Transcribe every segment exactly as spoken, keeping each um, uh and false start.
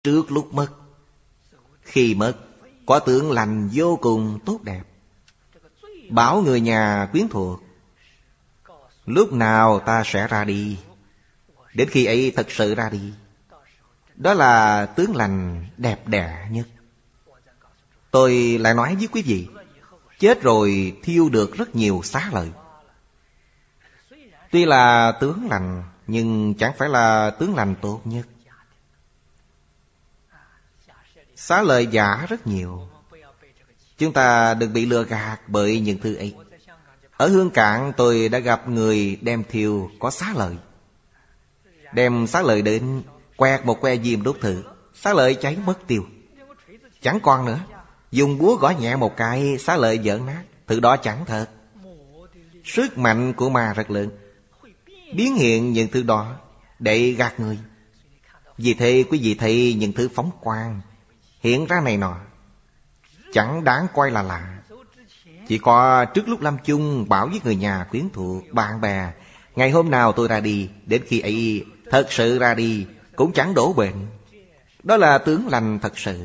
trước lúc mất. Khi mất, có tướng lành vô cùng tốt đẹp. Bảo người nhà quyến thuộc, lúc nào ta sẽ ra đi. Đến khi ấy thật sự ra đi. Đó là tướng lành đẹp đẽ nhất. Tôi lại nói với quý vị, chết rồi thiêu được rất nhiều xá lợi. Tuy là tướng lành, nhưng chẳng phải là tướng lành tốt nhất. Xá lợi giả rất nhiều. Chúng ta đừng bị lừa gạt bởi những thứ ấy. Ở Hương Cảng tôi đã gặp người đem thiêu có xá lợi. Đem xá lợi đến quẹt một que diêm đốt thử, xá lợi cháy mất tiêu, chẳng còn nữa. Dùng búa gõ nhẹ một cái, xá lợi vỡ nát. Thứ đó chẳng thật. Sức mạnh của ma rất lớn, biến hiện những thứ đó để gạt người. Vì thế quý vị thấy những thứ phóng quang hiện ra này nọ, chẳng đáng coi là lạ. Chỉ có trước lúc lâm chung bảo với người nhà quyến thuộc, bạn bè, ngày hôm nào tôi ra đi. Đến khi ấy thật sự ra đi, cũng chẳng đổ bệnh. Đó là tướng lành thật sự.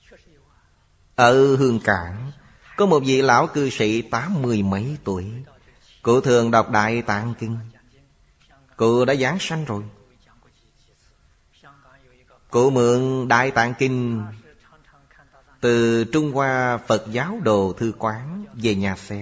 Ở Hương Cảng có một vị lão cư sĩ tám mươi mấy tuổi. Cụ thường đọc Đại Tạng Kinh. Cụ đã giảng sanh rồi. Cụ mượn Đại Tạng Kinh từ Trung Hoa Phật giáo Đồ Thư Quán về nhà xem.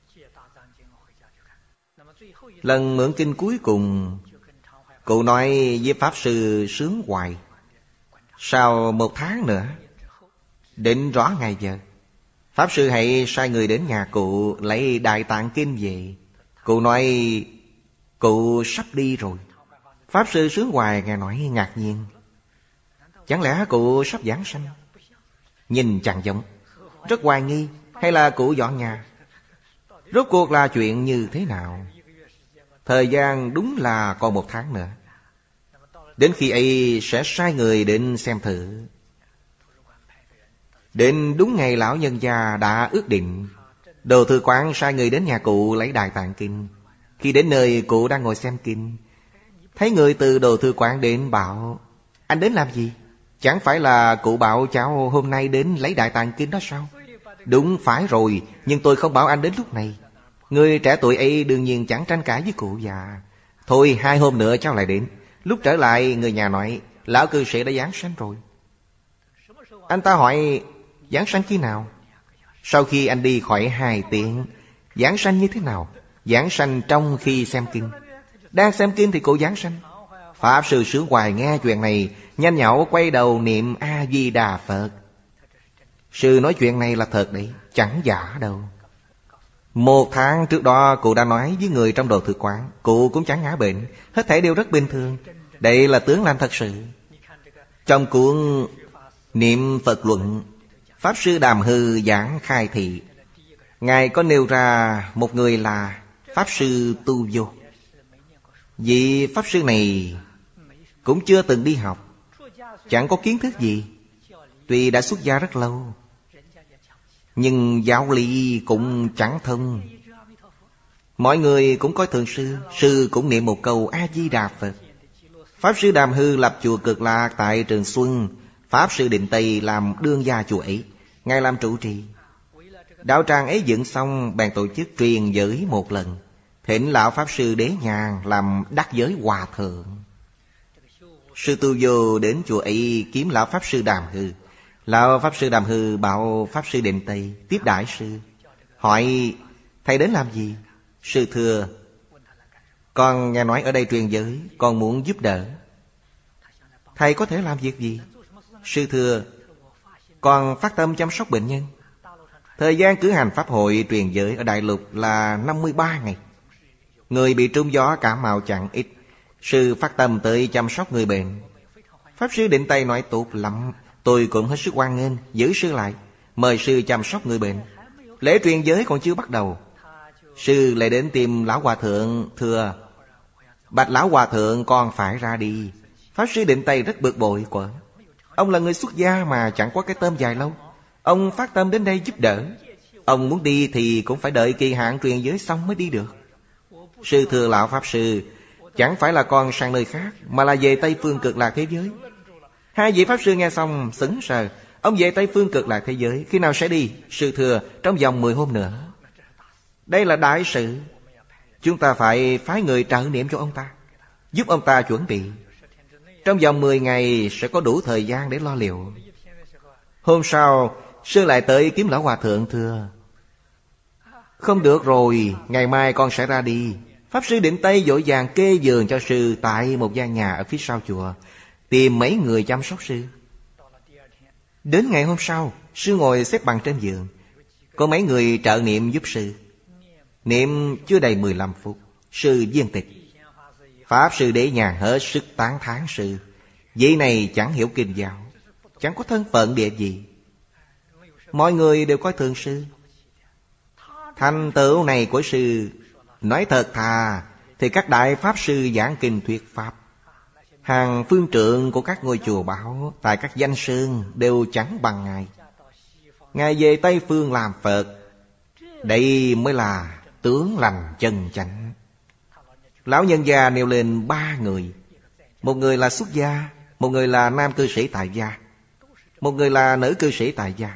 Lần mượn kinh cuối cùng, cụ nói với Pháp Sư Sướng Hoài, sau một tháng nữa định rõ ngày giờ, Pháp Sư hãy sai người đến nhà cụ lấy Đại Tạng Kinh về. Cụ nói cụ sắp đi rồi. Pháp Sư Sướng Hoài nghe nói ngạc nhiên. Chẳng lẽ cụ sắp giảng sanh? Nhìn chẳng giống, rất hoài nghi. Hay là cụ dọn nhà? Rốt cuộc là chuyện như thế nào? Thời gian đúng là còn một tháng nữa. Đến khi ấy sẽ sai người đến xem thử. Đến đúng ngày lão nhân gia đã ước định, Đồ Thư Quán sai người đến nhà cụ lấy Đại Tạng Kinh. Khi đến nơi, cụ đang ngồi xem kinh. Thấy người từ Đồ Thư Quán đến bảo: anh đến làm gì? Chẳng phải là cụ bảo cháu hôm nay đến lấy Đại Tạng Kinh đó sao? Đúng phải rồi, nhưng tôi không bảo anh đến lúc này. Người trẻ tuổi ấy đương nhiên chẳng tranh cãi với cụ già. Thôi hai hôm nữa cháu lại đến. Lúc trở lại người nhà nói lão cư sĩ đã giáng sanh rồi. Anh ta hỏi giáng sanh khi nào? Sau khi anh đi khỏi hai tiếng. Giáng sanh như thế nào? Giáng sanh trong khi xem kinh. Đang xem kinh thì cụ giáng sanh. Pháp Sư Sướng Hoài nghe chuyện này, nhanh nhảu quay đầu niệm A Di Đà Phật. Sư nói chuyện này là thật đấy, chẳng giả đâu. Một tháng trước đó cụ đã nói với người trong Đồ Thư Quán, cụ cũng chẳng ngã bệnh, hết thảy đều rất bình thường. Đây là tướng lành thật sự. Trong cuốn Niệm Phật Luận, Pháp Sư Đàm Hư giảng khai thị, Ngài có nêu ra một người là Pháp Sư Tu Vô. Vị Pháp Sư này cũng chưa từng đi học, chẳng có kiến thức gì. Tuy đã xuất gia rất lâu, nhưng giáo lý cũng chẳng thông. Mọi người cũng coi thường sư. Sư cũng niệm một câu A Di Đà Phật. Pháp Sư Đàm Hư lập chùa Cực Lạc tại Trường Xuân. Pháp Sư Định Tây làm đương gia chùa ấy, Ngài làm trụ trì. Đạo tràng ấy dựng xong, bèn tổ chức truyền giới một lần, thỉnh lão Pháp Sư Đế Nhàn làm đắc giới hòa thượng. Sư Tu Vô đến chùa ấy kiếm lão Pháp Sư Đàm Hư. Lão Pháp Sư Đàm Hư bảo Pháp Sư Định Tây tiếp đãi sư, hỏi thầy đến làm gì? Sư thưa, con nghe nói ở đây truyền giới, con muốn giúp đỡ. Thầy có thể làm việc gì? Sư thưa, con phát tâm chăm sóc bệnh nhân. Thời gian cử hành pháp hội truyền giới ở Đại Lục là năm mươi ba ngày. Người bị trúng gió cảm mạo chẳng ít. Sư phát tâm tới chăm sóc người bệnh. Pháp Sư Định Tây nói tốt lắm, tôi cũng hết sức hoan nghênh, giữ sư lại, mời sư chăm sóc người bệnh. Lễ truyền giới còn chưa bắt đầu, sư lại đến tìm lão hòa thượng, thưa: bạch lão hòa thượng, con phải ra đi. Pháp Sư Định Tây rất bực bội quở. Ông là người xuất gia mà chẳng có cái tôm dài lâu. Ông phát tâm đến đây giúp đỡ, ông muốn đi thì cũng phải đợi kỳ hạn truyền giới xong mới đi được. Sư thưa lão Pháp Sư, chẳng phải là con sang nơi khác, mà là về Tây Phương Cực Lạc thế giới. Hai vị Pháp Sư nghe xong sững sờ. Ông về Tây Phương Cực Lạc thế giới, khi nào sẽ đi? Sư thưa, trong vòng mười hôm nữa. Đây là đại sự. Chúng ta phải phái người trợ niệm cho ông ta, giúp ông ta chuẩn bị. Trong vòng mười ngày sẽ có đủ thời gian để lo liệu. Hôm sau, sư lại tới kiếm Lão Hòa Thượng thưa: không được rồi, ngày mai con sẽ ra đi. Pháp Sư Định Tây vội vàng kê giường cho sư tại một gian nhà ở phía sau chùa, tìm mấy người chăm sóc sư. Đến ngày hôm sau, sư ngồi xếp bằng trên giường, có mấy người trợ niệm giúp sư. Niệm chưa đầy mười lăm phút, sư viên tịch. Pháp Sư Đế Nhàn hết sức tán thán sư. Vị này chẳng hiểu kinh giáo, chẳng có thân phận địa vị, mọi người đều coi thường sư. Thành tựu này của sư, nói thật thà thì các đại Pháp Sư giảng kinh thuyết Pháp, hàng phương trượng của các ngôi chùa bảo tại các danh sơn đều chẳng bằng Ngài. Ngài về Tây Phương làm Phật, đây mới là tướng lành chân chánh. Lão nhân gia nêu lên ba người. Một người là xuất gia, một người là nam cư sĩ tại gia, một người là nữ cư sĩ tại gia.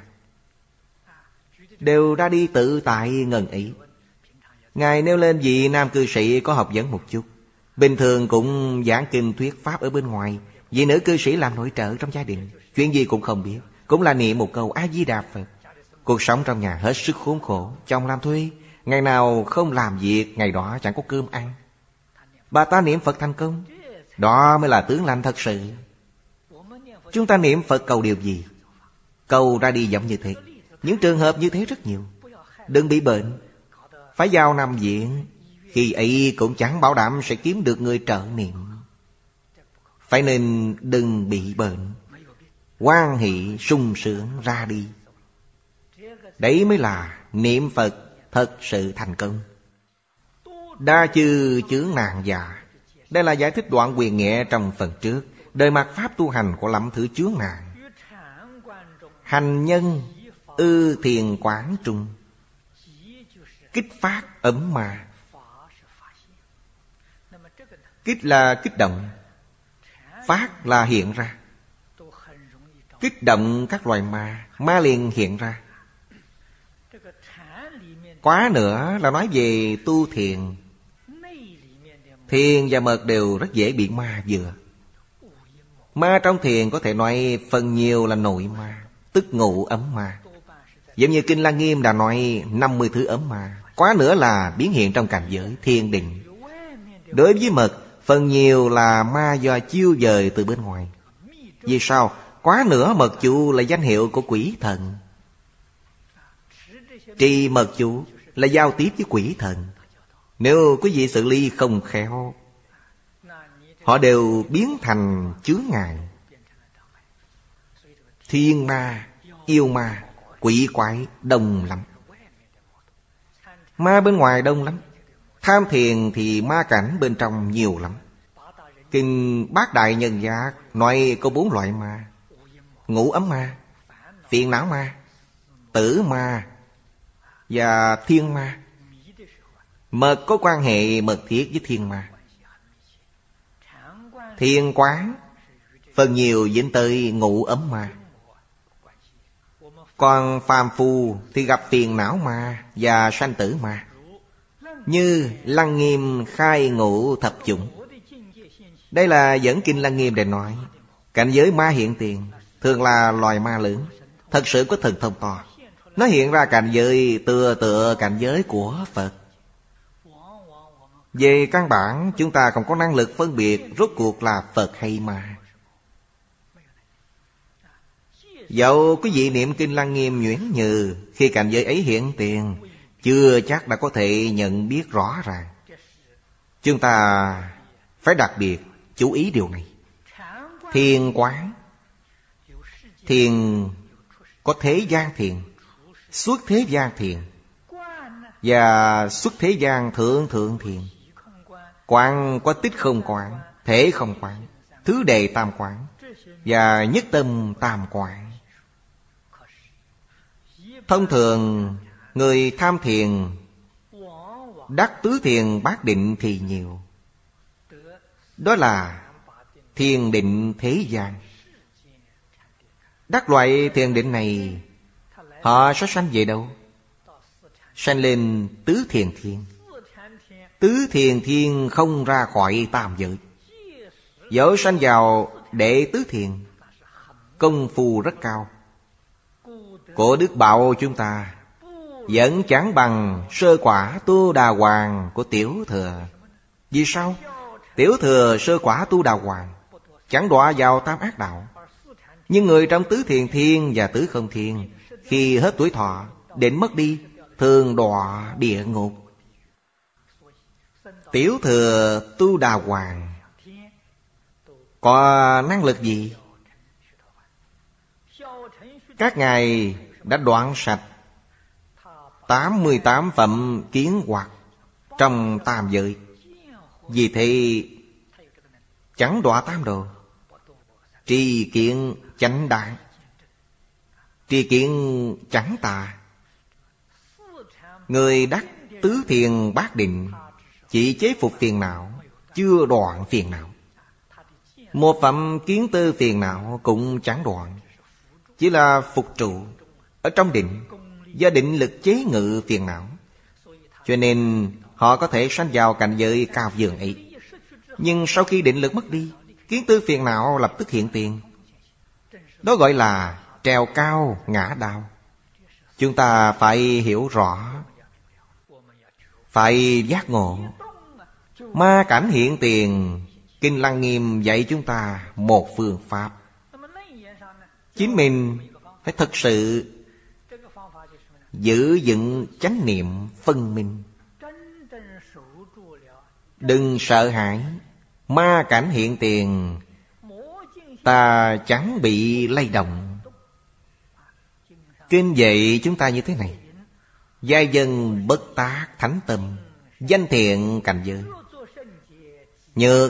Đều ra đi tự tại ngần ý. Ngài nêu lên vị nam cư sĩ có học vấn một chút, bình thường cũng giảng kinh thuyết Pháp ở bên ngoài. Vị nữ cư sĩ làm nội trợ trong gia đình, chuyện gì cũng không biết, cũng là niệm một câu A-di-đà Phật. Cuộc sống trong nhà hết sức khốn khổ. Chồng làm thuê, ngày nào không làm việc, ngày đó chẳng có cơm ăn. Bà ta niệm Phật thành công, đó mới là tướng lành thật sự. Chúng ta niệm Phật cầu điều gì? Cầu ra đi giống như thế. Những trường hợp như thế rất nhiều. Đừng bị bệnh, phải vào nằm viện, khi ấy cũng chẳng bảo đảm sẽ kiếm được người trợ niệm. Phải nên đừng bị bệnh, hoan hỷ sung sướng ra đi. Đấy mới là niệm Phật thật sự thành công. Đa chư chướng nạn dạ. Đây là giải thích đoạn quyền nghệ trong phần trước. Đời mặt pháp tu hành có lắm thứ chướng nạn. Hành nhân ư thiền quán trung, kích phát ấm ma. Kích là kích động, phát là hiện ra. Kích động các loài ma, ma liền hiện ra. Quá nữa là nói về tu thiền. Thiền và mật đều rất dễ bị ma vừa. Ma trong thiền có thể nói phần nhiều là nội ma, tức ngụ ấm ma. Giống như Kinh Lăng Nghiêm đã nói năm mươi thứ ấm ma. Quá nữa là biến hiện trong cảnh giới thiền định. Đối với mật, phần nhiều là ma do chiêu dời từ bên ngoài. Vì sao? Quá nữa mật chú là danh hiệu của quỷ thần. Trì mật chú là giao tiếp với quỷ thần. Nếu quý vị xử lý không khéo, họ đều biến thành chướng ngại. Thiên ma, yêu ma, quỷ quái đông lắm. Ma bên ngoài đông lắm. Tham thiền thì ma cảnh bên trong nhiều lắm. Kinh Bát Đại Nhân Giác nói có bốn loại ma: ngũ ấm ma, phiền não ma, tử ma và thiên ma. Mật có quan hệ mật thiết với thiên ma. Thiên quán phần nhiều dính tới ngũ ấm ma. Còn phàm phu thì gặp phiền não ma và sanh tử ma. Như Lăng Nghiêm khai ngũ thập chủng. Đây là dẫn Kinh Lăng Nghiêm để nói cảnh giới ma hiện tiền thường là loài ma lớn, thật sự có thần thông to. Nó hiện ra cảnh giới tựa tựa cảnh giới của Phật. Về căn bản chúng ta không có năng lực phân biệt rốt cuộc là Phật hay ma. Dẫu quý vị niệm Kinh Lăng Nghiêm nhuyễn nhừ, khi cảnh giới ấy hiện tiền, chưa chắc đã có thể nhận biết rõ ràng. Chúng ta phải đặc biệt chú ý điều này. Thiền quán, thiền có thế gian thiền, xuất thế gian thiền và xuất thế gian thượng thượng thiền. Quán có tích không quán, thể không quán, thứ đề tam quán và nhất tâm tam quán. Thông thường người tham thiền đắc tứ thiền bát định thì nhiều. Đó là thiền định thế gian. Đắc loại thiền định này, họ sẽ sanh về đâu? Sanh lên tứ thiền thiên. Tứ thiền thiên không ra khỏi tam giới. Dẫu sanh vào đệ tứ thiền, công phu rất cao. Cổ đức bảo chúng ta vẫn chẳng bằng sơ quả Tu Đà Hoàng của Tiểu Thừa. Vì sao? Tiểu Thừa sơ quả Tu Đà Hoàng chẳng đọa vào tam ác đạo. Nhưng người trong tứ thiền thiên và tứ không thiên, khi hết tuổi thọ, định mất đi, thường đọa địa ngục. Tiểu Thừa Tu Đà Hoàng có năng lực gì? Các ngài đã đoạn sạch tám mươi tám phẩm kiến hoặc trong tam giới. Vì thế chẳng đọa tam đồ. Tri kiến chánh đẳng, tri kiến chẳng tà. Người đắc tứ thiền bát định chỉ chế phục phiền não, chưa đoạn phiền não. Một phẩm kiến tư phiền não cũng chẳng đoạn, chỉ là phục trụ ở trong định, do định lực chế ngự phiền não. Cho nên họ có thể sanh vào cảnh giới cao dường ấy. Nhưng sau khi định lực mất đi, kiến tư phiền não lập tức hiện tiền. Đó gọi là trèo cao ngã đao. Chúng ta phải hiểu rõ, phải giác ngộ. Ma cảnh hiện tiền, Kinh Lăng Nghiêm dạy chúng ta một phương pháp. Chính mình phải thực sự giữ vững chánh niệm phân minh. Đừng sợ hãi ma cảnh hiện tiền, ta chẳng bị lay động. Kinh dạy chúng ta như thế này: giai dân bất tác thánh tâm, danh thiện cảnh giới. Nhược